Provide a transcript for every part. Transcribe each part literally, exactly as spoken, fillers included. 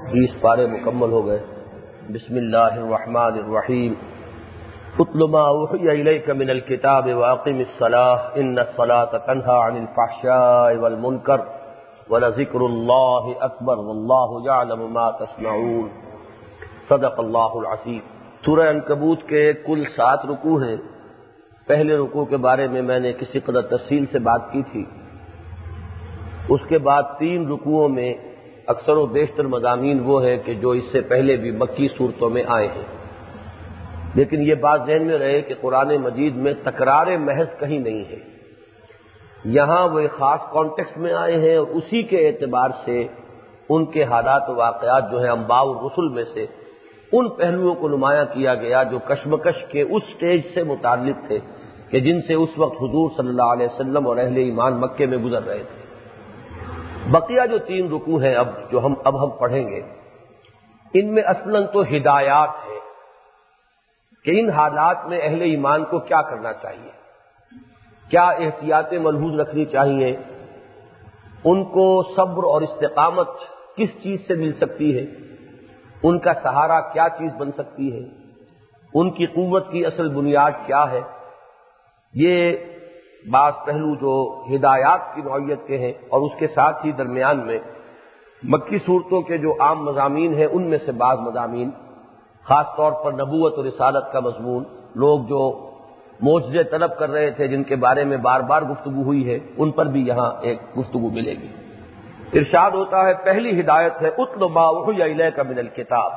بیس پارے مکمل ہو گئے۔ بسم اللہ الرحمن الرحیم۔ اتل ما اوحی الیک من الکتاب واقم الصلاۃ ان الصلاۃ تنہی عن الفحشاء والمنکر ولذکر اللہ اکبر واللہ یعلم ما تصنعون۔ صدق اللہ العظیم۔ سورہ عنکبوت کے کل سات رکوع ہیں۔ پہلے رکوع کے بارے میں میں نے کسی قدر تفصیل سے بات کی تھی۔ اس کے بعد تین رکوعوں میں اکثر و بیشتر مضامین وہ ہے کہ جو اس سے پہلے بھی مکی صورتوں میں آئے ہیں، لیکن یہ بات ذہن میں رہے کہ قرآن مجید میں تکرار محض کہیں نہیں ہے۔ یہاں وہ ایک خاص کانٹیکسٹ میں آئے ہیں اور اسی کے اعتبار سے ان کے حالات و واقعات جو ہیں انباء الرسل میں سے ان پہلوؤں کو نمایاں کیا گیا جو کشمکش کے اس سٹیج سے متعلق تھے کہ جن سے اس وقت حضور صلی اللہ علیہ وسلم اور اہل ایمان مکے میں گزر رہے تھے۔ بقیہ جو تین رکوع ہیں اب جو ہم اب ہم پڑھیں گے، ان میں اصلاً تو ہدایات ہے کہ ان حالات میں اہل ایمان کو کیا کرنا چاہیے، کیا احتیاطیں ملحوظ رکھنی چاہیے، ان کو صبر اور استقامت کس چیز سے مل سکتی ہے، ان کا سہارا کیا چیز بن سکتی ہے، ان کی قوت کی اصل بنیاد کیا ہے۔ یہ بعض پہلو جو ہدایات کی نوعیت کے ہیں اور اس کے ساتھ ہی درمیان میں مکی صورتوں کے جو عام مضامین ہیں ان میں سے بعض مضامین، خاص طور پر نبوت اور رسالت کا مضمون، لوگ جو معجزے طلب کر رہے تھے جن کے بارے میں بار بار گفتگو ہوئی ہے، ان پر بھی یہاں ایک گفتگو ملے گی۔ ارشاد ہوتا ہے پہلی ہدایت ہے اتل ما اوحی الیک من الکتاب،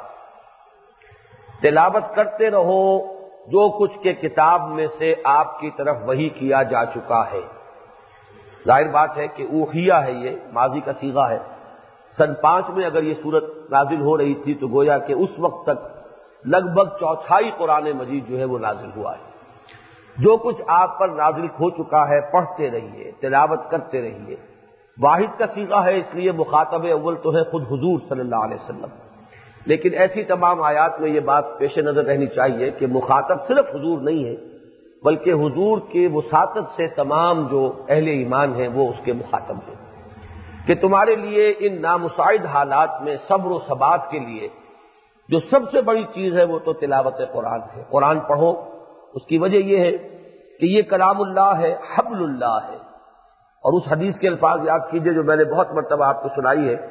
تلاوت کرتے رہو جو کچھ کے کتاب میں سے آپ کی طرف وحی کیا جا چکا ہے۔ ظاہر بات ہے کہ اوحیہ ہے، یہ ماضی کا صیغہ ہے۔ سن پانچ میں اگر یہ صورت نازل ہو رہی تھی تو گویا کہ اس وقت تک لگ بھگ چوتھائی قرآن مجید جو ہے وہ نازل ہوا ہے۔ جو کچھ آپ پر نازل ہو چکا ہے پڑھتے رہیے، تلاوت کرتے رہیے۔ واحد کا صیغہ ہے اس لیے مخاطب اول تو ہے خود حضور صلی اللہ علیہ وسلم، لیکن ایسی تمام آیات میں یہ بات پیش نظر رہنی چاہیے کہ مخاطب صرف حضور نہیں ہے بلکہ حضور کے وساطت سے تمام جو اہل ایمان ہیں وہ اس کے مخاطب ہیں، کہ تمہارے لیے ان نامساعد حالات میں صبر و ثبات کے لیے جو سب سے بڑی چیز ہے وہ تو تلاوت قرآن ہے۔ قرآن پڑھو، اس کی وجہ یہ ہے کہ یہ کلام اللہ ہے، حبل اللہ ہے، اور اس حدیث کے الفاظ یاد کیجئے جو میں نے بہت مرتبہ آپ کو سنائی ہے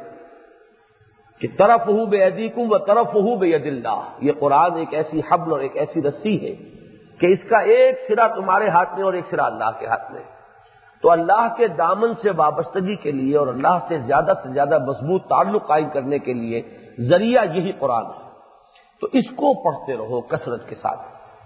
کہ طرفہ بایدیکم و طرفہ بید اللہ، یہ قرآن ایک ایسی حبل اور ایک ایسی رسی ہے کہ اس کا ایک سرا تمہارے ہاتھ میں اور ایک سرا اللہ کے ہاتھ میں۔ تو اللہ کے دامن سے وابستگی کے لیے اور اللہ سے زیادہ سے زیادہ مضبوط تعلق قائم کرنے کے لیے ذریعہ یہی قرآن ہے، تو اس کو پڑھتے رہو کثرت کے ساتھ۔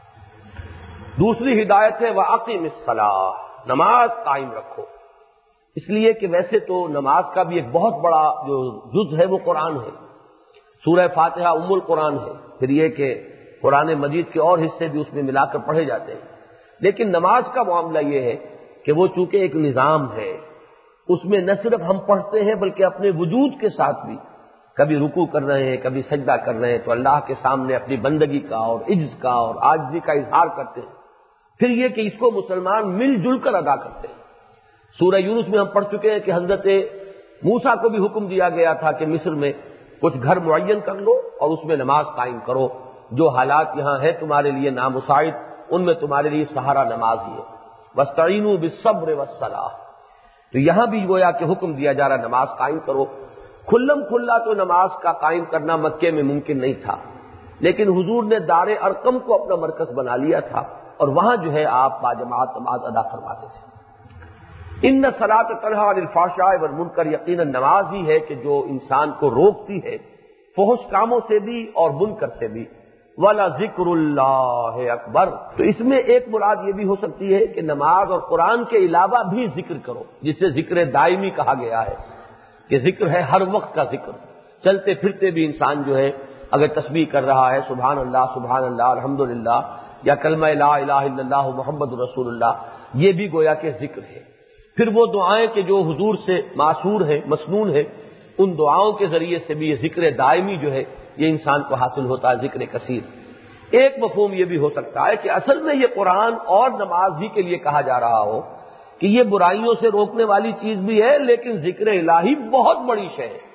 دوسری ہدایت ہے وَأَقِمِ الصَّلَاةَ، نماز قائم رکھو، اس لیے کہ ویسے تو نماز کا بھی ایک بہت بڑا جو جز ہے وہ قرآن ہے۔ سورہ فاتحہ ام القرآن ہے، پھر یہ کہ قرآن مجید کے اور حصے بھی اس میں ملا کر پڑھے جاتے ہیں، لیکن نماز کا معاملہ یہ ہے کہ وہ چونکہ ایک نظام ہے، اس میں نہ صرف ہم پڑھتے ہیں بلکہ اپنے وجود کے ساتھ بھی کبھی رکوع کر رہے ہیں، کبھی سجدہ کر رہے ہیں تو اللہ کے سامنے اپنی بندگی کا اور عجز کا اور عاجزی کا اظہار کرتے ہیں۔ پھر یہ کہ اس کو مسلمان مل جل کر ادا کرتے ہیں۔ سورہ یونس میں ہم پڑھ چکے ہیں کہ حضرت موسیٰ کو بھی حکم دیا گیا تھا کہ مصر میں کچھ گھر معین کر لو اور اس میں نماز قائم کرو، جو حالات یہاں ہیں تمہارے لیے نامساعد ان میں تمہارے لیے سہارا نماز ہی ہے۔ وَاسْتَعِینُوا بِالصَّبْرِ وَالصَّلَاةِ، تو یہاں بھی گویا کہ حکم دیا جا رہا نماز قائم کرو۔ کھلم کھلا تو نماز کا قائم کرنا مکے میں ممکن نہیں تھا، لیکن حضور نے دار ارقم کو اپنا مرکز بنا لیا تھا اور وہاں جو ہے آپ باجماعت نماز ادا کرواتے تھے۔ ان الصلاۃ تنہی عن الفحشاء والمنکر، یقیناً نماز ہی ہے کہ جو انسان کو روکتی ہے فحش کاموں سے بھی اور منکر سے بھی۔ وَلَذِكْرُ اللَّهِ اکبر، تو اس میں ایک مراد یہ بھی ہو سکتی ہے کہ نماز اور قرآن کے علاوہ بھی ذکر کرو، جسے ذکر دائمی کہا گیا ہے کہ ذکر ہے ہر وقت کا ذکر۔ چلتے پھرتے بھی انسان جو ہے اگر تسبیح کر رہا ہے سبحان اللہ سبحان اللہ الحمدللہ یا کلمہ لا الہ الا اللہ محمد رسول اللہ، یہ بھی گویا کہ ذکر ہے۔ پھر وہ دعائیں کہ جو حضور سے معصور ہیں، مسنون ہیں، ان دعاؤں کے ذریعے سے بھی یہ ذکر دائمی جو ہے یہ انسان کو حاصل ہوتا ہے، ذکر کثیر۔ ایک مفہوم یہ بھی ہو سکتا ہے کہ اصل میں یہ قرآن اور نماز ہی کے لیے کہا جا رہا ہو کہ یہ برائیوں سے روکنے والی چیز بھی ہے، لیکن ذکر الہی بہت بڑی شے ہے،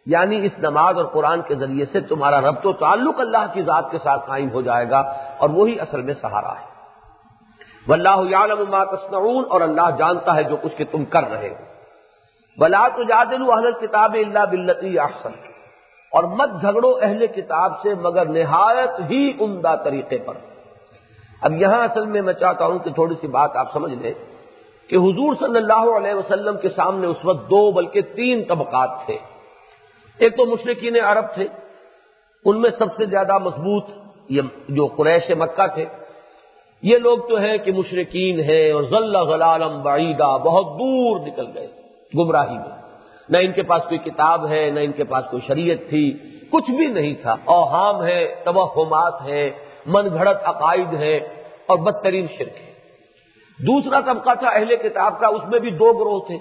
یعنی اس نماز اور قرآن کے ذریعے سے تمہارا ربط و تعلق اللہ کی ذات کے ساتھ قائم ہو جائے گا، اور وہی اصل میں سہارا ہے۔ واللہ یعلم ما تصنعون، اور اللہ جانتا ہے جو کچھ کہ تم کر رہے ہو۔ ولا تجادلوا اہل الکتاب الا باللتی احسن، اور مت جھگڑو اہل کتاب سے مگر نہایت ہی عمدہ طریقے پر۔ اب یہاں اصل میں میں چاہتا ہوں کہ تھوڑی سی بات آپ سمجھ لیں کہ حضور صلی اللہ علیہ وسلم کے سامنے اس وقت دو بلکہ تین طبقات تھے۔ ایک تو مشرکین عرب تھے، ان میں سب سے زیادہ مضبوط یہ جو قریش مکہ تھے، یہ لوگ تو ہیں کہ مشرکین ہیں اور ضل ضلالا بعیدا، بہت دور نکل گئے گمراہی میں، نہ ان کے پاس کوئی کتاب ہے، نہ ان کے پاس کوئی شریعت تھی، کچھ بھی نہیں تھا، اوہام ہے، توہمات ہیں، من گھڑت عقائد ہیں، اور بدترین شرک ہے۔ دوسرا طبقہ تھا اہل کتاب کا، اس میں بھی دو گروہ تھے۔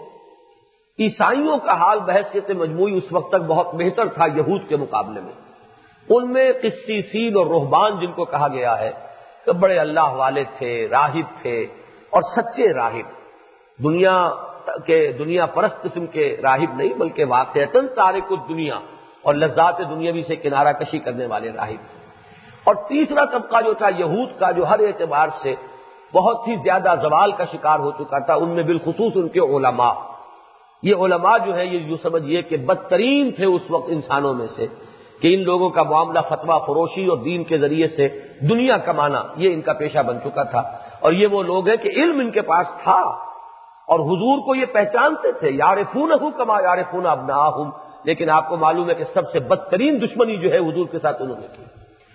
عیسائیوں کا حال بحیثیت مجموعی اس وقت تک بہت بہتر تھا یہود کے مقابلے میں۔ ان میں قسیسین اور رہبان جن کو کہا گیا ہے کہ بڑے اللہ والے تھے، راہب تھے، اور سچے راہب، دنیا کے دنیا پرست قسم کے راہب نہیں بلکہ واقعتاً تارک الدنیا اور لذات دنیاوی سے کنارہ کشی کرنے والے راہب۔ اور تیسرا طبقہ جو تھا یہود کا، جو ہر اعتبار سے بہت ہی زیادہ زوال کا شکار ہو چکا تھا، ان میں بالخصوص ان کے علماء۔ یہ علماء جو ہے یہ جو سمجھیے کہ بدترین تھے اس وقت انسانوں میں سے، کہ ان لوگوں کا معاملہ فتویٰ فروشی اور دین کے ذریعے سے دنیا کمانا یہ ان کا پیشہ بن چکا تھا۔ اور یہ وہ لوگ ہیں کہ علم ان کے پاس تھا اور حضور کو یہ پہچانتے تھے، یعرفونہ کما یعرفون ابناءہم، لیکن آپ کو معلوم ہے کہ سب سے بدترین دشمنی جو ہے حضور کے ساتھ انہوں نے کی۔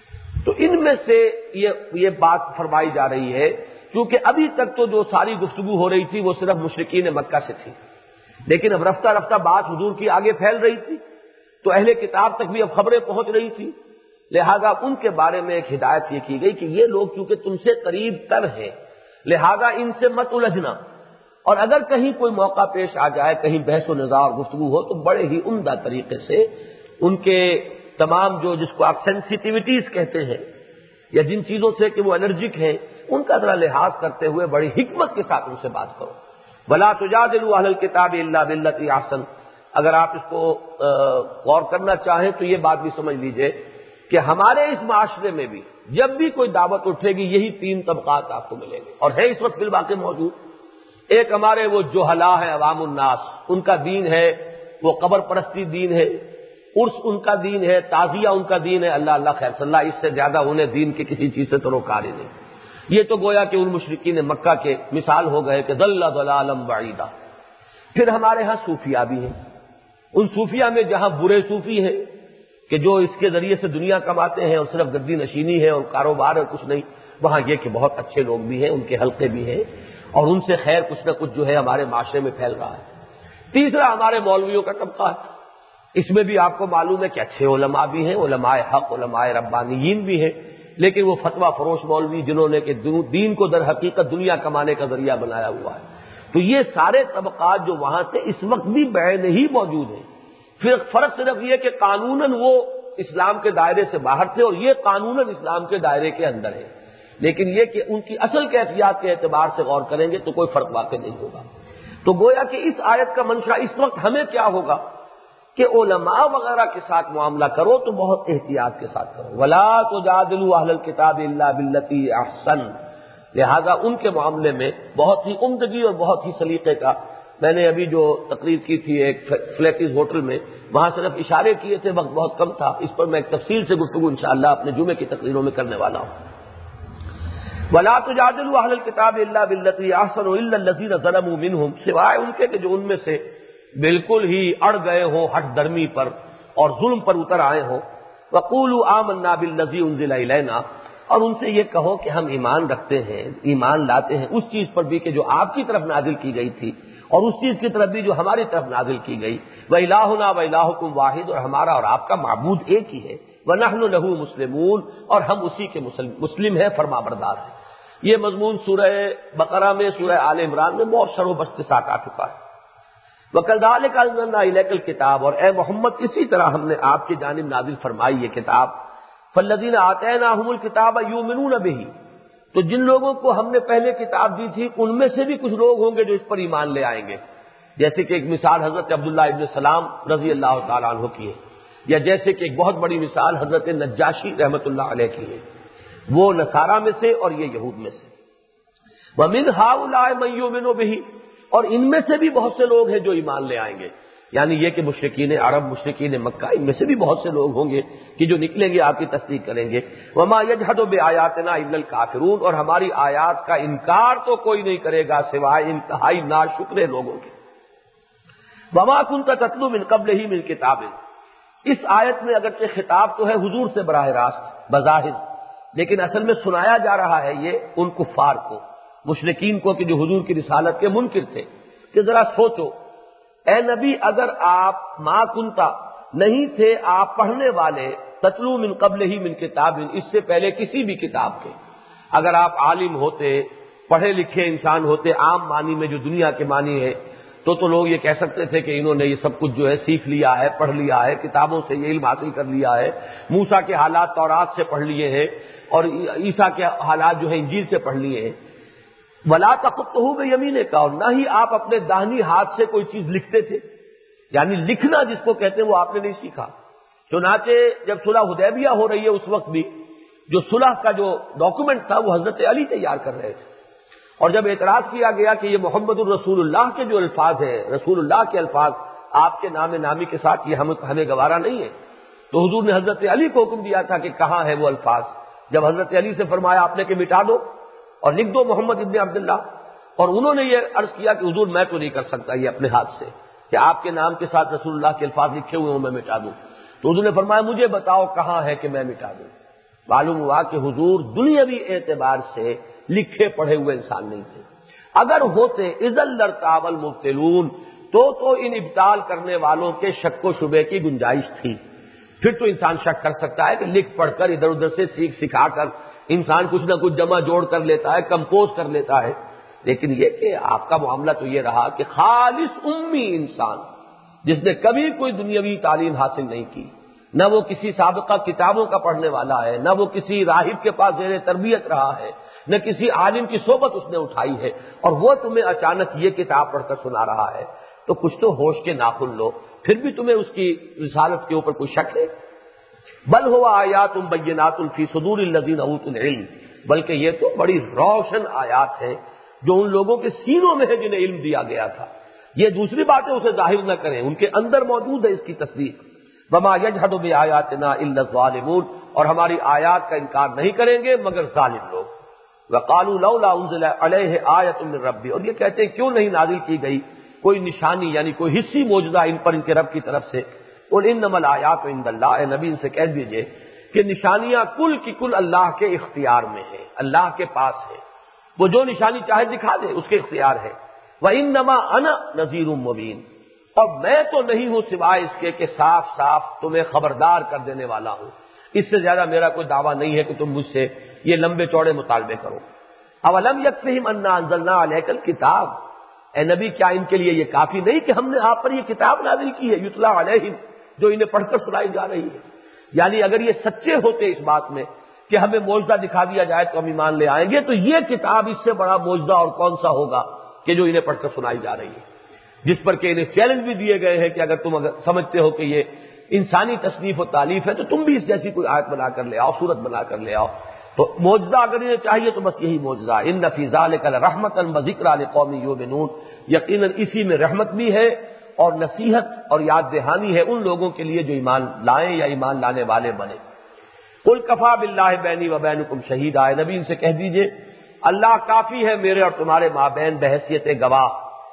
تو ان میں سے یہ یہ بات فرمائی جا رہی ہے، کیونکہ ابھی تک تو جو ساری گفتگو ہو رہی تھی وہ صرف مشرکین مکہ سے تھی، لیکن اب رفتہ رفتہ بات حضور کی آگے پھیل رہی تھی، تو اہل کتاب تک بھی اب خبریں پہنچ رہی تھی، لہذا ان کے بارے میں ایک ہدایت یہ کی گئی کہ یہ لوگ چونکہ تم سے قریب تر ہیں، لہذا ان سے مت الجھنا، اور اگر کہیں کوئی موقع پیش آ جائے، کہیں بحث و نظار گفتگو ہو، تو بڑے ہی عمدہ طریقے سے ان کے تمام جو جس کو آپ سینسیٹیوٹیز کہتے ہیں، یا جن چیزوں سے کہ وہ الرجک ہیں، ان کا ذرا لحاظ کرتے ہوئے بڑی حکمت کے ساتھ ان سے بات کرو۔ وَلَا تُجَادِلُوا أَهْلَ الْكِتَابِ إِلَّا بِالَّتِي أَحْسَنُ، اگر آپ اس کو غور کرنا چاہیں تو یہ بات بھی سمجھ لیجئے کہ ہمارے اس معاشرے میں بھی جب بھی کوئی دعوت اٹھے گی یہی تین طبقات آپ کو ملیں گے، اور ہے اس وقت فی الواقع موجود۔ ایک ہمارے وہ جہلا ہے، عوام الناس، ان کا دین ہے وہ قبر پرستی دین ہے، عرس ان کا دین ہے، تعزیہ ان کا دین ہے، اللہ اللہ خیر صلی اللہ، اس سے زیادہ انہیں دین کی کسی چیز سے تروکار ہی نہیں۔ یہ تو گویا کہ ان مشرکین مکہ کے مثال ہو گئے کہ ضل ضلالا بعیدا۔ پھر ہمارے ہاں صوفیہ بھی ہیں، ان صوفیہ میں جہاں برے صوفی ہیں کہ جو اس کے ذریعے سے دنیا کماتے ہیں اور صرف گدی نشینی ہے اور کاروبار اور کچھ نہیں، وہاں یہ کہ بہت اچھے لوگ بھی ہیں، ان کے حلقے بھی ہیں، اور ان سے خیر کچھ نہ کچھ جو ہے ہمارے معاشرے میں پھیل رہا ہے۔ تیسرا ہمارے مولویوں کا طبقہ ہے، اس میں بھی آپ کو معلوم ہے کہ اچھے علماء بھی ہیں، علماء حق، علماء ربانیین بھی ہیں، لیکن وہ فتویٰ فروش مولوی جنہوں نے کہ دین کو در حقیقت دنیا کمانے کا ذریعہ بنایا ہوا ہے۔ تو یہ سارے طبقات جو وہاں تھے اس وقت بھی بعین ہی موجود ہیں، پھر فرق صرف یہ کہ قانوناً وہ اسلام کے دائرے سے باہر تھے اور یہ قانوناً اسلام کے دائرے کے اندر ہے، لیکن یہ کہ ان کی اصل کیفیات کے اعتبار سے غور کریں گے تو کوئی فرق واقع نہیں ہوگا۔ تو گویا کہ اس آیت کا منشا اس وقت ہمیں کیا ہوگا کہ علماء وغیرہ کے ساتھ معاملہ کرو تو بہت احتیاط کے ساتھ کرو۔ وَلَا تُجَادِلُوا أَهْلَ الْكِتَابِ إِلَّا بِالَّتِي أَحْسَنُ، لہذا ان کے معاملے میں بہت ہی عمدگی اور بہت ہی سلیقے کا، میں نے ابھی جو تقریر کی تھی ایک فلیٹیز ہوٹل میں، وہاں صرف اشارے کیے تھے، وقت بہت کم تھا، اس پر میں ایک تفصیل سے گفتگو انشاءاللہ اپنے جمعے کی تقریروں میں کرنے والا ہوں۔ وَلَا تُجَادِلُوا أَهْلَ الْكِتَابِ إِلَّا بِالَّتِي أَحْسَنُ إِلَّا الَّذِينَ ظَلَمُوا مِنْهُمْ، سوائے ان کے کہ جو ان میں سے بالکل ہی اڑ گئے ہوں ہٹ درمی پر اور ظلم پر اتر آئے ہوں۔ وَقُولُوا آمَنَّا بِالَّذِي أُنزِلَ إِلَيْنَا، اور ان سے یہ کہو کہ ہم ایمان رکھتے ہیں، ایمان لاتے ہیں اس چیز پر بھی کہ جو آپ کی طرف نازل کی گئی تھی، اور اس چیز کی طرف بھی جو ہماری طرف نازل کی گئی۔ وَإِلَٰهُنَا وَإِلَٰهُكُمْ وَاحِدٌ، اور ہمارا اور آپ کا معبود ایک ہی ہے۔ وَنَحْنُ لَهُ مُسْلِمُونَ، اور ہم اسی کے مسلم ہیں، فرمانبردار ہیں۔ یہ مضمون سورہ بقرہ میں، سورہ آل عمران میں بہت شرح و بسط کے ساتھ آ چکا ہے۔ وَكَذَٰلِكَ أَنزَلْنَا إِلَيْكَ الْكِتَابَ، اور اے محمد اسی طرح ہم نے آپ کی جانب نازل فرمائی یہ کتاب۔ فَالَّذِينَ آتَيْنَاهُمُ الْكِتَابَ يُؤْمِنُونَ بِهِ، تو جن لوگوں کو ہم نے پہلے کتاب دی تھی ان میں سے بھی کچھ لوگ ہوں گے جو اس پر ایمان لے آئیں گے۔ جیسے کہ ایک مثال حضرت عبداللہ ابن سلام رضی اللہ تعالیٰ عنہ کی ہے، یا جیسے کہ ایک بہت بڑی مثال حضرت نجاشی رحمۃ اللہ علیہ کی ہے، وہ نصارہ میں سے اور یہ یہود میں سے۔ وَمِنْ هَؤُلَاءِ مَن يُؤْمِنُ بِهِ، اور ان میں سے بھی بہت سے لوگ ہیں جو ایمان لے آئیں گے، یعنی یہ کہ مشرکین عرب، مشرکین مکہ، ان میں سے بھی بہت سے لوگ ہوں گے کہ جو نکلیں گے، آپ کی تصدیق کریں گے۔ وَمَا يَجْحَدُ بِآيَاتِنَا إِلَّا الْكَافِرُونَ، اور ہماری آیات کا انکار تو کوئی نہیں کرے گا سوائے انتہائی ناشکرے لوگوں کے۔ وَمَا كُنْتَ تَتْلُو مِن قَبْلِهِ مِن كِتَابٍ، اس آیت میں اگرچہ خطاب تو ہے حضور سے براہ راست بظاہر، لیکن اصل میں سنایا جا رہا ہے یہ ان کفار کو، مشرکین کو کہ جو حضور کی رسالت کے منکر تھے، کہ ذرا سوچو اے نبی، اگر آپ ما کنتا نہیں تھے آپ پڑھنے والے، تتلو من قبل ہی من کتاب، اس سے پہلے کسی بھی کتاب کے، اگر آپ عالم ہوتے، پڑھے لکھے انسان ہوتے عام معنی میں جو دنیا کے معنی ہے، تو تو لوگ یہ کہہ سکتے تھے کہ انہوں نے یہ سب کچھ جو ہے سیکھ لیا ہے، پڑھ لیا ہے، کتابوں سے یہ علم حاصل کر لیا ہے، موسیٰ کے حالات تورات سے پڑھ لیے ہیں اور عیسیٰ کے حالات جو ہیں انجیل سے پڑھ لیے ہیں۔ وَلَا تَخُطُّهُ بِيَمِينِكَ، اور نہ ہی آپ اپنے داہنی ہاتھ سے کوئی چیز لکھتے تھے، یعنی لکھنا جس کو کہتے ہیں وہ آپ نے نہیں سیکھا۔ چنانچہ جب صلح حدیبیہ ہو رہی ہے اس وقت بھی جو صلح کا جو ڈاکومنٹ تھا وہ حضرت علی تیار کر رہے تھے، اور جب اعتراض کیا گیا کہ یہ محمد الرسول اللہ کے جو الفاظ ہیں، رسول اللہ کے الفاظ آپ کے نام نامی کے ساتھ، یہ ہمیں ہمیں گوارا نہیں ہے، تو حضور نے حضرت علی کو حکم دیا تھا کہ کہاں ہے وہ الفاظ۔ جب حضرت علی سے فرمایا آپ نے کہ مٹا دو اور لکھ دو محمد ابن عبداللہ، اور انہوں نے یہ عرض کیا کہ حضور میں تو نہیں کر سکتا یہ اپنے ہاتھ سے کہ آپ کے نام کے ساتھ رسول اللہ کے الفاظ لکھے ہوئے ہوں میں مٹا دوں، تو حضور نے فرمایا مجھے بتاؤ کہاں ہے کہ میں مٹا دوں۔ معلوم ہوا کہ حضور دنیاوی اعتبار سے لکھے پڑھے ہوئے انسان نہیں تھے، اگر ہوتے اذا لارتاب المبطلون، تو تو ان ابطال کرنے والوں کے شک و شبے کی گنجائش تھی، پھر تو انسان شک کر سکتا ہے کہ لکھ پڑھ کر ادھر ادھر سے سیکھ سکھا کر انسان کچھ نہ کچھ جمع جوڑ کر لیتا ہے، کمپوز کر لیتا ہے، لیکن یہ کہ آپ کا معاملہ تو یہ رہا کہ خالص امی انسان جس نے کبھی کوئی دنیاوی تعلیم حاصل نہیں کی، نہ وہ کسی سابقہ کتابوں کا پڑھنے والا ہے، نہ وہ کسی راہب کے پاس زیر تربیت رہا ہے، نہ کسی عالم کی صحبت اس نے اٹھائی ہے، اور وہ تمہیں اچانک یہ کتاب پڑھ کر سنا رہا ہے، تو کچھ تو ہوش کے ناخن لو، پھر بھی تمہیں اس کی رسالت کے اوپر کوئی شک ہے؟ بل ہوا آیات بینات فی صدور الذین اوتوا العلم، بلکہ یہ تو بڑی روشن آیات ہیں جو ان لوگوں کے سینوں میں ہے جنہیں علم دیا گیا تھا۔ یہ دوسری باتیں اسے ظاہر نہ کریں، ان کے اندر موجود ہے اس کی تصدیق۔ وما یجحد بآیاتنا الا الظالمون، اور ہماری آیات کا انکار نہیں کریں گے مگر ظالم لوگ۔ وقالوا لولا انزل علیہ آیۃ من ربہ، اور یہ کہتے ہیں کیوں نہیں نازل کی گئی کوئی نشانی یعنی کوئی حصی موجزہ ان پر ان کے رب کی طرف سے۔ اور انما الآیات عند اللہ، اے نبی ان سے کہہ دیجئے کہ نشانیاں کل کی کل اللہ کے اختیار میں ہیں، اللہ کے پاس ہے، وہ جو نشانی چاہے دکھا دے، اس کے اختیار ہے۔ وَإِنَّمَا أَنَا نَذِيرٌ مُّبِينٌ، اور میں تو نہیں ہوں سوائے اس کے کہ صاف صاف تمہیں خبردار کر دینے والا ہوں، اس سے زیادہ میرا کوئی دعویٰ نہیں ہے کہ تم مجھ سے یہ لمبے چوڑے مطالبے کرو۔ اَوَلَمْ يَكْفِهِمْ أَنَّا أَنزَلْنَا عَلَيْكَ الْكِتَابَ، اے نبی کیا ان کے لیے یہ کافی نہیں کہ ہم نے آپ پر یہ کتاب نازل کی ہے، یتلا علیہم، جو انہیں پڑھ کر سنائی جا رہی ہے؟ یعنی اگر یہ سچے ہوتے اس بات میں کہ ہمیں معجزہ دکھا دیا جائے تو ہم ایمان لے آئیں گے، تو یہ کتاب اس سے بڑا معجزہ اور کون سا ہوگا کہ جو انہیں پڑھ کر سنائی جا رہی ہے، جس پر کہ انہیں چیلنج بھی دیے گئے ہیں کہ اگر تم اگر سمجھتے ہو کہ یہ انسانی تصنیف و تالیف ہے تو تم بھی اس جیسی کوئی آیت بنا کر لے آؤ، صورت بنا کر لے آؤ۔ تو معجزہ اگر انہیں چاہیے تو بس یہی معجزہ، ان فی ذلک لرحمۃ وذکریٰ لقوم یؤمنون، یقیناً اسی میں رحمت بھی ہے اور نصیحت اور یاد دہانی ہے ان لوگوں کے لیے جو ایمان لائیں یا ایمان لانے والے بنے۔ قل کفیٰ باللہ بینی و بینکم شہیدا، اے نبی ان سے کہہ دیجئے اللہ کافی ہے میرے اور تمہارے مابین بحیثیت گواہ۔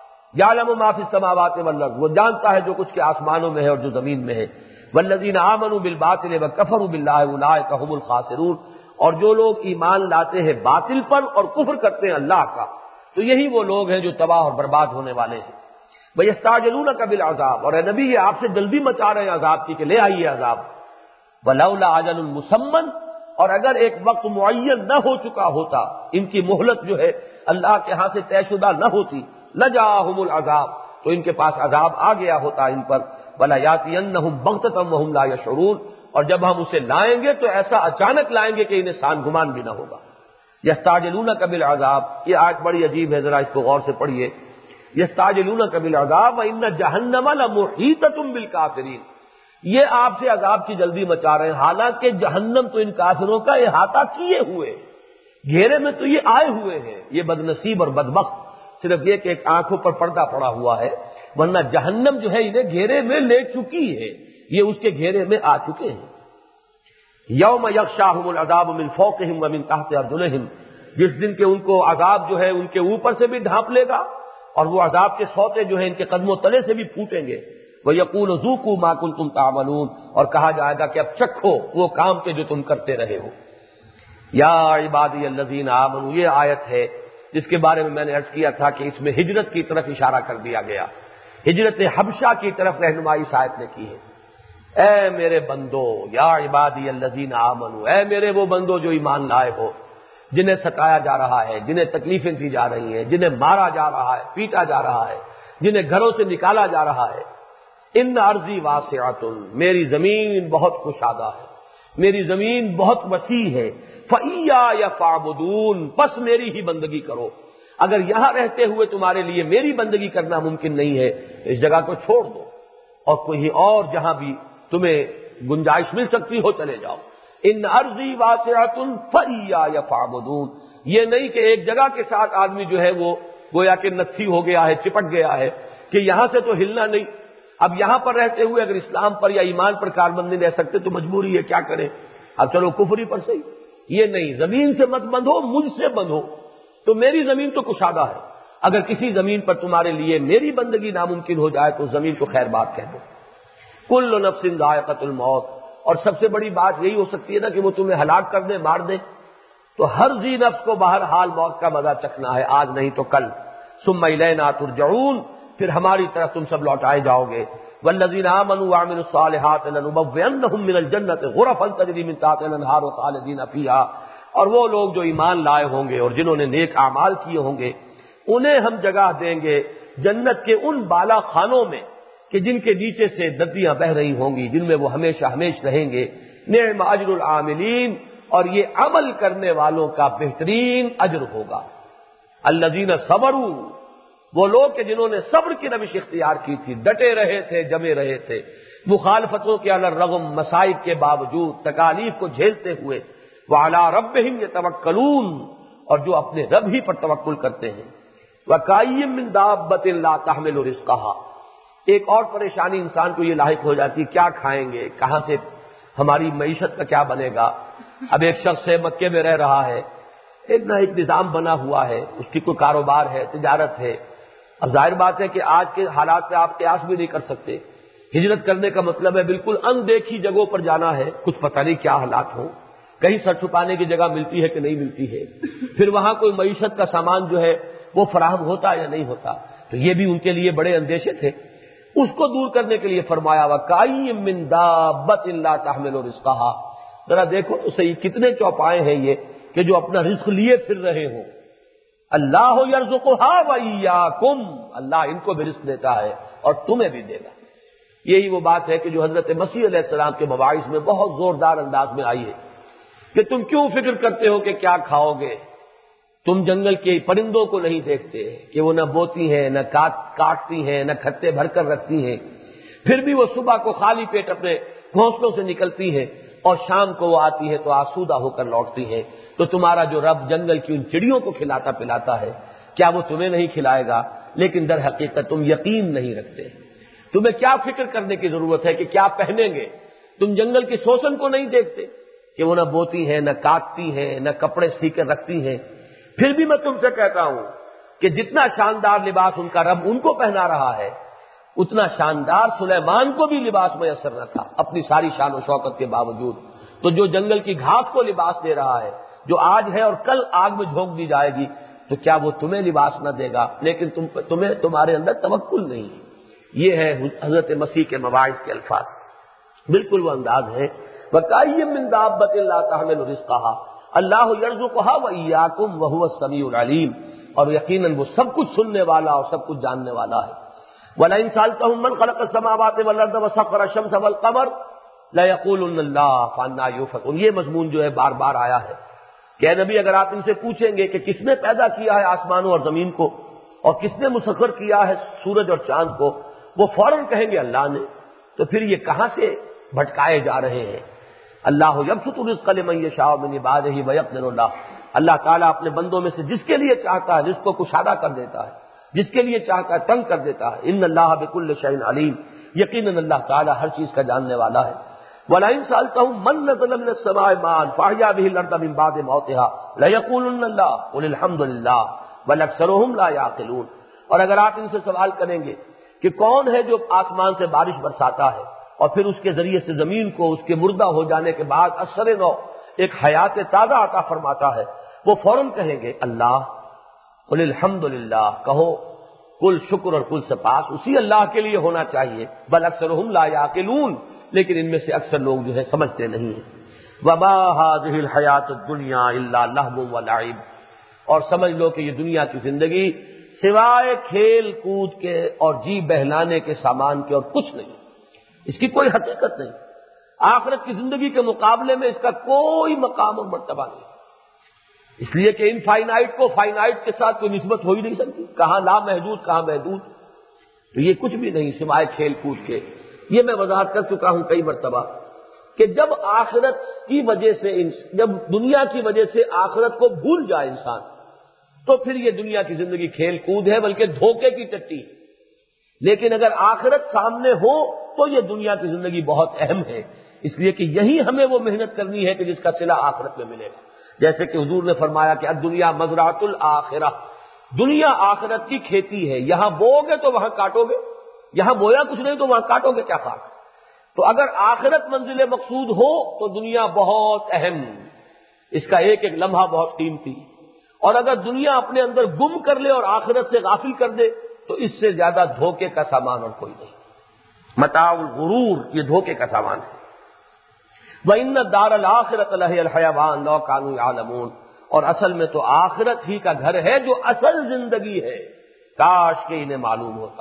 یعلم ما فی السماوات والارض، وہ جانتا ہے جو کچھ کے آسمانوں میں ہے اور جو زمین میں ہے۔ والذین آمنوا بالباطل وکفروا باللہ اولئک هم الخاسرون، اور جو لوگ ایمان لاتے ہیں باطل پر اور کفر کرتے ہیں اللہ کا، تو یہی وہ لوگ ہیں جو تباہ اور برباد ہونے والے ہیں۔ وَيَسْتَعْجِلُونَكَ بِالْعَذَابِ، اور اے نبی یہ آپ سے جلدی مچا رہے ہیں عذاب کی کہ لے آئیے عذاب۔ وَلَوْلَا أَجَلٌ مُّسَمًّى، اور اگر ایک وقت معین نہ ہو چکا ہوتا، ان کی مہلت جو ہے اللہ کے ہاں سے طے شدہ نہ ہوتی، لَجَاءَهُمُ الْعَذَابُ، تو ان کے پاس عذاب آ گیا ہوتا ان پر۔ وَلَيَأْتِيَنَّهُمْ بَغْتَةً وَهُمْ لَا يَشْعُرُونَ، اور جب ہم اسے لائیں گے تو ایسا اچانک لائیں گے کہ انہیں سان گمان بھی نہ ہوگا۔ یستعجلونک بالعذاب، یہ آیت بڑی عجیب ہے، ذرا اس کو غور سے پڑھیے۔ یستعجلونک بالعذاب وان جہنم لمحیطۃ بالکافرین، یہ آپ سے عذاب کی جلدی مچا رہے ہیں، حالانکہ جہنم تو ان کافروں کا احاطہ کیے ہوئے، گھیرے میں تو یہ آئے ہوئے ہیں۔ یہ بدنصیب اور بدبخت صرف یہ کہ ایک آنکھوں پر پردہ پڑا ہوا ہے، ورنہ جہنم جو ہے انہیں گھیرے میں لے چکی ہے، یہ اس کے گھیرے میں آ چکے ہیں۔ یوم یغشاہم العذاب من فوقہم ومن تحت ارجلہم، جس دن کہ ان کو عذاب جو ہے ان کے اوپر سے بھی ڈھانپ لے گا، اور وہ عذاب کے سوتے جو ہیں ان کے قدموں تلے سے بھی پھوٹیں گے۔ وَيَقُولُ ذُوقُوا مَا كُنتُمْ تَعْمَلُونَ، اور کہا جائے گا کہ اب چکھو وہ کام کے جو تم کرتے رہے ہو۔ یا عبادی الذین آمنوا، یہ آیت ہے جس کے بارے میں میں نے عرض کیا تھا کہ اس میں ہجرت کی طرف اشارہ کر دیا گیا، ہجرت حبشہ کی طرف رہنمائی اس آیت نے کی ہے۔ اے میرے بندو، یا عبادی الذین آمنوا، اے میرے وہ بندو جو ایمان لائے ہو، جنہیں ستایا جا رہا ہے، جنہیں تکلیفیں دی جا رہی ہیں، جنہیں مارا جا رہا ہے، پیٹا جا رہا ہے، جنہیں گھروں سے نکالا جا رہا ہے، ان ارضی واسعۃ، میری زمین بہت کشادہ ہے، میری زمین بہت وسیع ہے، فَإِيَّايَ فَاعْبُدُونِ، بس میری ہی بندگی کرو۔ اگر یہاں رہتے ہوئے تمہارے لیے میری بندگی کرنا ممکن نہیں ہے تو اس جگہ کو چھوڑ دو، اور کوئی اور جہاں بھی تمہیں گنجائش مل سکتی ہو چلے جاؤ۔ ان ارضی واسعۃ فَإِيَّايَ فَاعْبُدُونِ، یہ نہیں کہ ایک جگہ کے ساتھ آدمی جو ہے وہ گویا کہ نتھی ہو گیا ہے، چپٹ گیا ہے کہ یہاں سے تو ہلنا نہیں، اب یہاں پر رہتے ہوئے اگر اسلام پر یا ایمان پر کاربند نہیں رہ سکتے تو مجبوری ہے، کیا کریں، اب چلو کفری پر صحیح۔ یہ نہیں، زمین سے مت بندھو، مجھ سے بندھو، تو میری زمین تو کشادہ ہے، اگر کسی زمین پر تمہارے لیے میری بندگی ناممکن ہو جائے تو زمین کو خیر بات کہہ دو۔ کل نفس ذائقۃ الموت، اور سب سے بڑی بات یہی ہو سکتی ہے نا کہ وہ تمہیں ہلاک کر دے، مار دے، تو ہر ذی نفس کو بہرحال موت کا مزہ چکھنا ہے، آج نہیں تو کل۔ ثم الینا ترجعون، پھر ہماری طرف تم سب لوٹائے جاؤ گے۔ والذین آمنوا وعملوا الصالحات لنبوئنہم من الجنۃ غرفا تجری من تحتہا الانہار خالدین فیہا، اور وہ لوگ جو ایمان لائے ہوں گے اور جنہوں نے نیک اعمال کیے ہوں گے انہیں ہم جگہ دیں گے جنت کے ان بالا خانوں میں کہ جن کے نیچے سے ندیاں بہ رہی ہوں گی، جن میں وہ ہمیشہ ہمیش رہیں گے۔ نعم اجر العاملین، اور یہ عمل کرنے والوں کا بہترین اجر ہوگا۔ الذین صبروا، وہ لوگ کہ جنہوں نے صبر کی روش اختیار کی تھی، ڈٹے رہے تھے، جمے رہے تھے، مخالفتوں کے علی الرغم، مصائب کے باوجود، تکالیف کو جھیلتے ہوئے، وعلی ربہم یتوکلون، اور جو اپنے رب ہی پر توکل کرتے ہیں۔ وکأین من دابۃ لا تحمل رزقہا، ایک اور پریشانی انسان کو یہ لاحق ہو جاتی ہے، کیا کھائیں گے، کہاں سے ہماری معیشت کا کیا بنے گا۔ اب ایک شخص ہے مکے میں رہ رہا ہے، ایک نہ ایک نظام بنا ہوا ہے، اس کی کوئی کاروبار ہے، تجارت ہے۔ اب ظاہر بات ہے کہ آج کے حالات پہ آپ قیاس بھی نہیں کر سکتے، ہجرت کرنے کا مطلب ہے بالکل اندیکھی جگہوں پر جانا ہے، کچھ پتہ نہیں کیا حالات ہوں، کہیں سر چھپانے کی جگہ ملتی ہے کہ نہیں ملتی ہے، پھر وہاں کوئی معیشت کا سامان جو ہے وہ فراہم ہوتا یا نہیں ہوتا، تو یہ بھی ان کے لیے بڑے اندیشے تھے۔ اس کو دور کرنے کے لیے فرمایا وَكَأَيٍّ مِّن دَابَّةٍ لَّا تَحْمِلُ رِزْقَهَا، ذرا دیکھو تو صحیح کتنے چوپائے ہیں یہ کہ جو اپنا رزق لیے پھر رہے ہوں۔ اللہ یرزقها وإیاکم، اللہ ان کو بھی رزق دیتا ہے اور تمہیں بھی دے گا۔ یہی وہ بات ہے کہ جو حضرت مسیح علیہ السلام کے مباعث میں بہت زوردار انداز میں آئی ہے کہ تم کیوں فکر کرتے ہو کہ کیا کھاؤ گے، تم جنگل کے پرندوں کو نہیں دیکھتے کہ وہ نہ بوتی ہیں، نہ کاٹ کاٹتی ہیں، نہ کھتے بھر کر رکھتی ہیں، پھر بھی وہ صبح کو خالی پیٹ اپنے گھونسلوں سے نکلتی ہیں اور شام کو وہ آتی ہے تو آسودہ ہو کر لوٹتی ہیں۔ تو تمہارا جو رب جنگل کی ان چڑیوں کو کھلاتا پلاتا ہے، کیا وہ تمہیں نہیں کھلائے گا؟ لیکن در حقیقت تم یقین نہیں رکھتے، تمہیں کیا فکر کرنے کی ضرورت ہے کہ کیا پہنیں گے؟ تم جنگل کی سوسن کو نہیں دیکھتے کہ وہ نہ بوتی ہیں، نہ کاٹتی ہیں، نہ کپڑے سی کر رکھتی ہیں؟ پھر بھی میں تم سے کہتا ہوں کہ جتنا شاندار لباس ان کا رب ان کو پہنا رہا ہے، اتنا شاندار سلیمان کو بھی لباس میسر نہ تھا اپنی ساری شان و شوکت کے باوجود۔ تو جو جنگل کی گھاس کو لباس دے رہا ہے، جو آج ہے اور کل آگ میں جھونک دی جائے گی، تو کیا وہ تمہیں لباس نہ دے گا؟ لیکن تم تمہیں تمہارے اندر توکل نہیں ہے۔ یہ ہے حضرت مسیح کے مواعظ کے الفاظ، بالکل وہ انداز ہے۔ وَكَأَيٍّ مِّن دَابَّةٍ لَّا تَحْمِلُ رِزْقَهَا اللہ یرزقها وإیاکم وهو السمیع العلیم، اور یقیناً وہ سب کچھ سننے والا اور سب کچھ جاننے والا ہے۔ وَلَئِن سَأَلْتَهُم مَّن خَلَقَ السَّمَاوَاتِ وَالْأَرْضَ وَسَخَّرَ الشَّمْسَ وَالْقَمَرَ لَيَقُولُنَّ اللَّهُ فَأَنَّىٰ يُؤْفَكُونَ، یہ مضمون جو ہے بار بار آیا ہے کہ اے نبی اگر آپ ان سے پوچھیں گے کہ کس نے پیدا کیا ہے آسمانوں اور زمین کو اور کس نے مسخر کیا ہے سورج اور چاند کو، وہ فوراً کہیں گے اللہ نے. تو پھر یہ کہاں سے بھٹکائے جا رہے ہیں؟ اللہ یبسط الرزق لمن یشاء من عبادہ ویقدر اللہ. اللہ تعالیٰ اپنے بندوں میں سے جس کے لیے چاہتا ہے رزق کو کشادہ کر دیتا ہے، جس کے لیے چاہتا ہے تنگ کر دیتا ہے. ان اللہ بکل شیء علیم، یقیناً اللہ تعالیٰ ہر چیز کا جاننے والا ہے. وَلَئِن سَأَلْتَهُم مَّن نَّزَلَ مِنَ السَّمَاءِ مَاءً فَأَحْيَا بِهِ الْأَرْضَ مِن بَعْدِ مَوْتِهَا لَيَقُولُنَّ اللَّهُ قُلِ الْحَمْدُ لِلَّهِ بَلْ أَكْثَرُهُمْ لَا يَعْقِلُونَ. اور اگر آپ ان سے سوال کریں گے کہ کون ہے جو آسمان سے بارش برساتا ہے اور پھر اس کے ذریعے سے زمین کو اس کے مردہ ہو جانے کے بعد اثر نو ایک حیات تازہ عطا فرماتا ہے، وہ فوراً کہیں گے اللہ. قل الحمد للہ، کہو کل شکر اور کل سپاس اسی اللہ کے لیے ہونا چاہیے. بل اکثرہم لا یعقلون، لیکن ان میں سے اکثر لوگ جو ہے سمجھتے نہیں ہیں. وما هذه الحیات الدنیا الا لہو ولعب، اور سمجھ لو کہ یہ دنیا کی زندگی سوائے کھیل کود کے اور جی بہلانے کے سامان کے اور کچھ نہیں، اس کی کوئی حقیقت نہیں. آخرت کی زندگی کے مقابلے میں اس کا کوئی مقام اور مرتبہ نہیں، اس لیے کہ ان فائنائٹ کو فائنائٹ کے ساتھ کوئی نسبت ہو ہی نہیں سکتی. کہاں لا محدود کہاں محدود، تو یہ کچھ بھی نہیں سوائے کھیل کود کے. یہ میں وضاحت کر چکا ہوں کئی مرتبہ کہ جب آخرت کی وجہ سے جب دنیا کی وجہ سے آخرت کو بھول جائے انسان، تو پھر یہ دنیا کی زندگی کھیل کود ہے، بلکہ دھوکے کی ٹٹی. لیکن اگر آخرت سامنے ہو تو یہ دنیا کی زندگی بہت اہم ہے، اس لیے کہ یہی ہمیں وہ محنت کرنی ہے کہ جس کا صلہ آخرت میں ملے گا. جیسے کہ حضور نے فرمایا کہ الدنیا مزرعۃ الآخرہ، دنیا آخرت کی کھیتی ہے، یہاں بو گے تو وہاں کاٹو گے، یہاں بویا کچھ نہیں تو وہاں کاٹو گے کیا خاک. تو اگر آخرت منزل مقصود ہو تو دنیا بہت اہم، اس کا ایک ایک لمحہ بہت قیمتی. اور اگر دنیا اپنے اندر گم کر لے اور آخرت سے غافل کر دے تو اس سے زیادہ دھوکے کا سامان اور کوئی نہیں. متاع الغرور، یہ دھوکے کا سامان ہے. وَإِنَّ الدَّارَ الْآخِرَةَ لَهِيَ الْحَيَوَانُ لَوْ كَانُوا يَعْلَمُونَ، اور اصل میں تو آخرت ہی کا گھر ہے جو اصل زندگی ہے، کاش کہ انہیں معلوم ہوتا.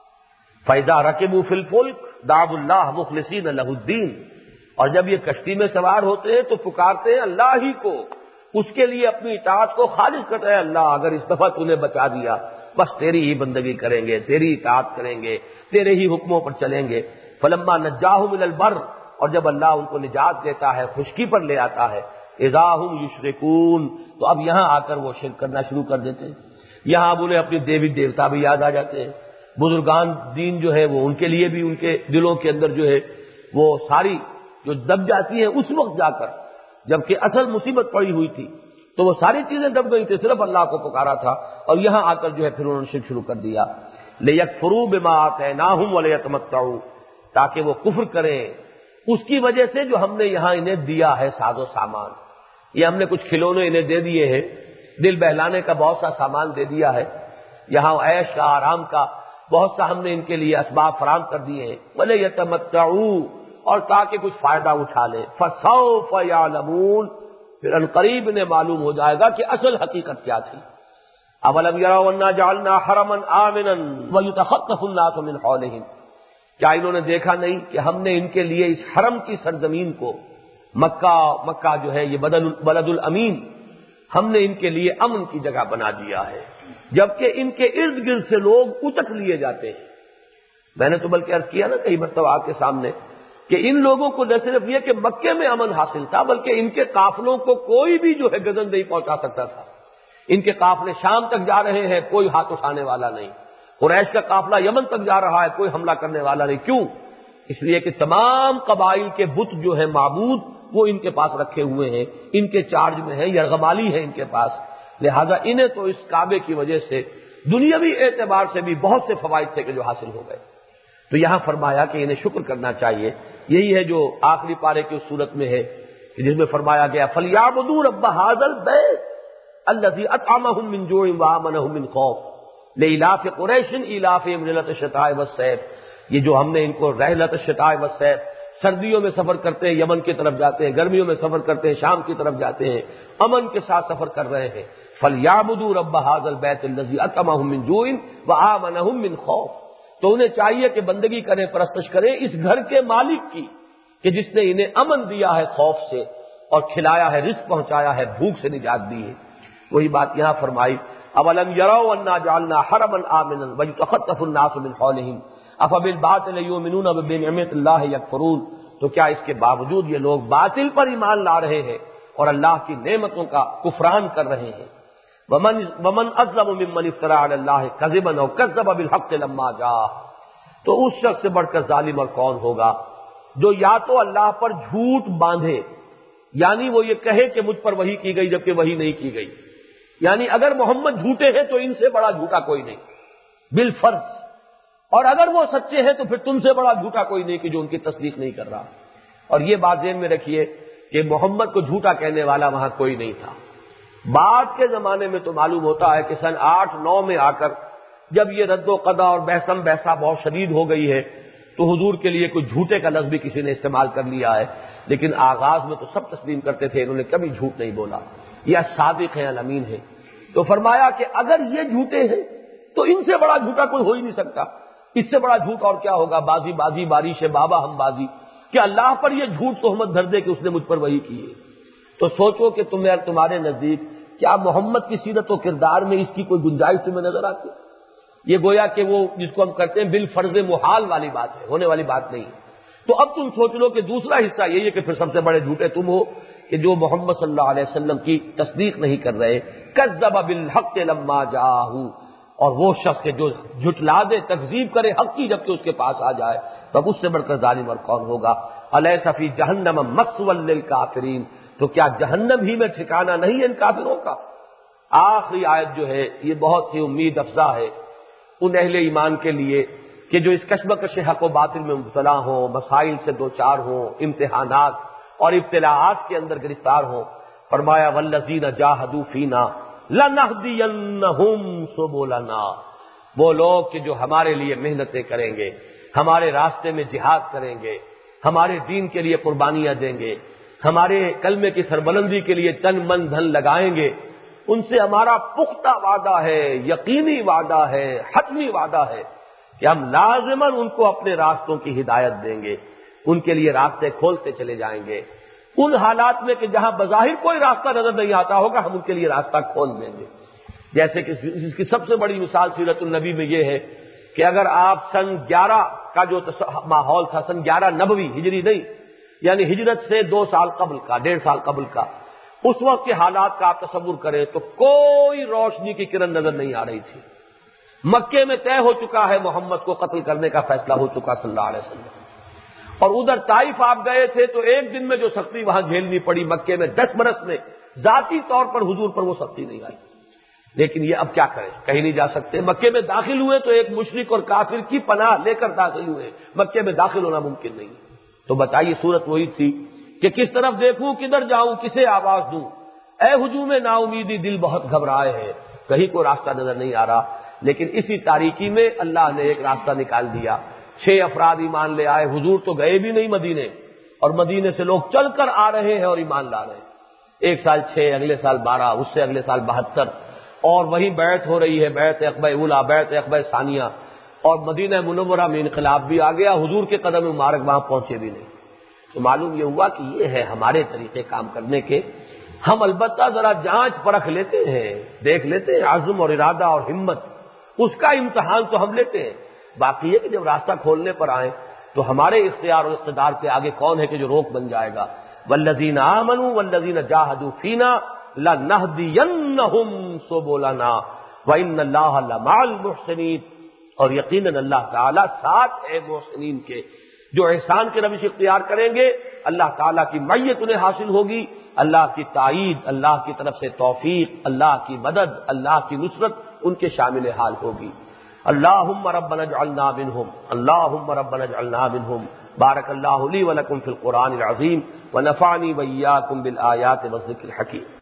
فَإِذَا رَكِبُوا فِي الْفُلْكِ دَعَوُا اللَّهَ مُخْلِصِينَ لَهُ الدِّينَ، اور جب یہ کشتی میں سوار ہوتے ہیں تو پکارتے ہیں اللہ ہی کو، اس کے لیے اپنی اطاعت کو خالص کرتے ہیں. اللہ اگر اس دفعہ تو نے بچا دیا بس تیری ہی بندگی کریں گے، تیری اطاعت کریں گے، تیرے ہی حکموں پر چلیں گے. فَلَمَّا نَجَّاهُمْ إِلَى الْبَرِّ، اور جب اللہ ان کو نجات دیتا ہے، خشکی پر لے آتا ہے، اذا ہم یشرکون، تو اب یہاں آ کر وہ شرک کرنا شروع کر دیتے ہیں. یہاں اب انہیں اپنے دیوی دیوتا بھی یاد آ جاتے ہیں. بزرگان دین جو ہے وہ ان کے لیے بھی ان کے دلوں کے اندر جو ہے وہ ساری جو دب جاتی ہیں اس وقت جا کر، جبکہ اصل مصیبت پڑی ہوئی تھی تو وہ ساری چیزیں دب گئی تھی، صرف اللہ کو پکارا تھا. اور یہاں آ کر جو ہے پھر انہوں نے شرک شروع کر دیا. لیکفروا بما آتیناہم ولیتمتعوا، تاکہ وہ کفر کریں اس کی وجہ سے جو ہم نے یہاں انہیں دیا ہے ساز و سامان. یہ ہم نے کچھ کھلونے انہیں دے دیے ہیں، دل بہلانے کا بہت سا سامان دے دیا ہے، یہاں عیش کا آرام کا بہت سا ہم نے ان کے لیے اسباب فراہم کر دیے ہیں. ولیتمتعوا، اور تاکہ کچھ فائدہ اٹھا لیں. فسوف یعلمون، پھر انقریب انہیں معلوم ہو جائے گا کہ اصل حقیقت کیا تھی. اولم یروا انا جعلنا حرما آمنا ویتخطف الناس من حولهم، کیا انہوں نے دیکھا نہیں کہ ہم نے ان کے لیے اس حرم کی سرزمین کو، مکہ مکہ جو ہے یہ بدل بلد الامین، ہم نے ان کے لیے امن کی جگہ بنا دیا ہے، جبکہ ان کے ارد گرد سے لوگ اچک لیے جاتے ہیں. میں نے تو بلکہ عرض کیا نا کئی مرتبہ آپ کے سامنے کہ ان لوگوں کو نہ صرف یہ کہ مکے میں امن حاصل تھا، بلکہ ان کے قافلوں کو کوئی بھی جو ہے گزن نہیں پہنچا سکتا تھا. ان کے قافلے شام تک جا رہے ہیں، کوئی ہاتھ اٹھانے والا نہیں. قریش کا قافلہ یمن تک جا رہا ہے، کوئی حملہ کرنے والا نہیں. کیوں؟ اس لیے کہ تمام قبائل کے بت جو ہیں معبود وہ ان کے پاس رکھے ہوئے ہیں، ان کے چارج میں ہیں، یرغمالی ہے ان کے پاس. لہذا انہیں تو اس کعبے کی وجہ سے دنیاوی اعتبار سے بھی بہت سے فوائد تھے کہ جو حاصل ہو گئے. تو یہاں فرمایا کہ انہیں شکر کرنا چاہیے. یہی ہے جو آخری پارے کی صورت میں ہے کہ جس میں فرمایا گیا فَلْيَعْبُدُوا رَبَّ هَٰذَا الْبَيْتِ الَّذِي أَطْعَمَهُم مِّن جُوعٍ وَآمَنَهُم مِّن خَوْفٍ لِإِيلَافِ قُرَيْشٍ إِيلَافِهِمْ رِحْلَةَ الشِّتَاءِ وَالصَّيْفِ. یہ جو ہم نے ان کو رحلۃ الشتاء والصیف، سردیوں میں سفر کرتے ہیں یمن کی طرف جاتے ہیں، گرمیوں میں سفر کرتے ہیں شام کی طرف جاتے ہیں، امن کے ساتھ سفر کر رہے ہیں. فَلْيَعْبُدُوا رَبَّ هَٰذَا الْبَيْتِ الَّذِي أَطْعَمَهُم مِّن جُوعٍ وَآمَنَهُم مِّن خَوْفٍ. تو انہیں چاہیے کہ بندگی کریں، پرستش کریں اس گھر کے مالک کی کہ جس نے انہیں امن دیا ہے خوف سے اور کھلایا ہے، رزق پہنچایا ہے، بھوک سے نجات دی ہے. وہی بات یہاں فرمائی اولم یروا انا جعلنا حرما آمنا ویتخطف الناس من حولهم افبالباطل یؤمنون وبنعمت اللہ یکفرون. تو کیا اس کے باوجود یہ لوگ باطل پر ایمان لا رہے ہیں اور اللہ کی نعمتوں کا کفران کر رہے ہیں. ومن ومن اظلم ممن افترى على الله كذبا او كذب بالحق لما جاء. تو اس شخص سے بڑھ کر ظالم اور کون ہوگا جو یا تو اللہ پر جھوٹ باندھے، یعنی وہ یہ کہے کہ مجھ پر وحی کی گئی جبکہ وحی نہیں کی گئی، یعنی اگر محمد جھوٹے ہیں تو ان سے بڑا جھوٹا کوئی نہیں بالفرض، اور اگر وہ سچے ہیں تو پھر تم سے بڑا جھوٹا کوئی نہیں کہ جو ان کی تصدیق نہیں کر رہا. اور یہ بات ذہن میں رکھیے کہ محمد کو جھوٹا کہنے والا وہاں کوئی نہیں تھا. بعد کے زمانے میں تو معلوم ہوتا ہے کہ سن آٹھ نو میں آ کر جب یہ رد و قضا اور بحثم بحثہ بہت شدید ہو گئی ہے تو حضور کے لیے کوئی جھوٹے کا لفظ بھی کسی نے استعمال کر لیا ہے، لیکن آغاز میں تو سب تسلیم کرتے تھے، انہوں نے کبھی جھوٹ نہیں بولا، یہ صادق ہیں الامین ہیں. تو فرمایا کہ اگر یہ جھوٹے ہیں تو ان سے بڑا جھوٹا کوئی ہو ہی نہیں سکتا. اس سے بڑا جھوٹ اور کیا ہوگا؟ بازی بازی بارش بابا ہم بازی، کہ اللہ پر یہ جھوٹ تہمت دھر دے کہ اس نے مجھ پر وحی کی ہے. تو سوچو کہ تمہیں تمہارے نزدیک کیا محمد کی سیرت و کردار میں اس کی کوئی گنجائش تمہیں نظر آتی؟ یہ گویا کہ وہ جس کو ہم کرتے ہیں بالفرض محال والی بات ہے، ہونے والی بات نہیں. تو اب تم سوچ لو کہ دوسرا حصہ یہی ہے کہ پھر سب سے بڑے جھوٹے تم ہو کہ جو محمد صلی اللہ علیہ وسلم کی تصدیق نہیں کر رہے. کذب بالحق لما جاءہ، اور وہ شخص کے جو جھٹلا دے، تکذیب کرے حق کی جبکہ اس کے پاس آ جائے، تب اس سے بڑھ کر ظالم اور کون ہوگا. الیس فی جہنم مثوی للکافرین، تو کیا جہنم ہی میں ٹھکانہ نہیں ہے ان کافروں کا. آخری آیت جو ہے یہ بہت ہی امید افزا ہے ان اہل ایمان کے لیے کہ جو اس کشمکش حق و باطل میں مبتلا ہوں، مسائل سے دوچار ہوں، امتحانات اور ابتلاعات کے اندر گرفتار ہوں. فرمایا والذین جاہدوا فینا لنہدینہم سبلنا، وہ لوگ کہ جو ہمارے لیے محنتیں کریں گے، ہمارے راستے میں جہاد کریں گے، ہمارے دین کے لیے قربانیاں دیں گے، ہمارے کلمے کی سربلندی کے لیے تن من دھن لگائیں گے، ان سے ہمارا پختہ وعدہ ہے، یقینی وعدہ ہے، حتمی وعدہ ہے کہ ہم لازماً ان کو اپنے راستوں کی ہدایت دیں گے، ان کے لیے راستے کھولتے چلے جائیں گے. ان حالات میں کہ جہاں بظاہر کوئی راستہ نظر نہیں آتا ہوگا ہم ان کے لیے راستہ کھول دیں گے. جیسے کہ اس کی سب سے بڑی مثال سیرت النبی میں یہ ہے کہ اگر آپ سن گیارہ کا جو ماحول تھا، سن گیارہ نبوی ہجری نہیں، یعنی ہجرت سے دو سال قبل کا، ڈیڑھ سال قبل کا، اس وقت کے حالات کا آپ تصور کریں تو کوئی روشنی کی کرن نظر نہیں آ رہی تھی. مکے میں طے ہو چکا ہے محمد کو قتل کرنے کا فیصلہ ہو چکا صلی اللہ علیہ وسلم، اور ادھر طائف آپ گئے تھے تو ایک دن میں جو سختی وہاں جھیلنی پڑی، مکے میں دس برس میں ذاتی طور پر حضور پر وہ سختی نہیں آئی. لیکن یہ اب کیا کریں، کہیں نہیں جا سکتے. مکے میں داخل ہوئے تو ایک مشرک اور کافر کی پناہ لے کر داخل ہوئے، مکے میں داخل ہونا ممکن نہیں. تو بتائیے صورت وہی تھی کہ کس طرف دیکھوں، کدھر جاؤں، کسے آواز دوں. اے ہجوم نا امیدی، دل بہت گھبرائے ہیں، کہیں کوئی راستہ نظر نہیں آ رہا. لیکن اسی تاریکی میں اللہ نے ایک راستہ نکال دیا. چھ افراد ایمان لے آئے. حضور تو گئے بھی نہیں مدینے، اور مدینے سے لوگ چل کر آ رہے ہیں اور ایمان لا رہے ہیں. ایک سال چھ، اگلے سال بارہ، اس سے اگلے سال بہتر، اور وہیں بیعت ہو رہی ہے، بیعت عقبہ اولا، بیعت عقبہ ثانیہ، اور مدینہ منورہ میں انقلاب بھی آ گیا. حضور کے قدم مبارک وہاں پہنچے بھی نہیں. تو معلوم یہ ہوا کہ یہ ہے ہمارے طریقے کام کرنے کے. ہم البتہ ذرا جانچ پرکھ لیتے ہیں، دیکھ لیتے ہیں عزم اور ارادہ اور ہمت، اس کا امتحان تو ہم لیتے ہیں. باقی یہ کہ جب راستہ کھولنے پر آئیں تو ہمارے اختیار اور اقتدار کے آگے کون ہے کہ جو روک بن جائے گا. والذین آمنوا والذین جاہدوا فینا لنہدینہم سبلنا وان اللہ لمع المحسنین، اور یقیناً اللہ تعالیٰ ساتھ ہے محسنین کے. جو احسان کے روش اختیار کریں گے اللہ تعالیٰ کی معیت انہیں حاصل ہوگی، اللہ کی تائید، اللہ کی طرف سے توفیق، اللہ کی مدد، اللہ کی نصرت ان کے شامل حال ہوگی. اللہم ربنا اجعلنا منہم، اللہم ربنا اجعلنا منہم. بارک اللہ لی ولکم فی القرآن العظیم ونفعنی وإیاکم بالآیات والذکر الحکیم.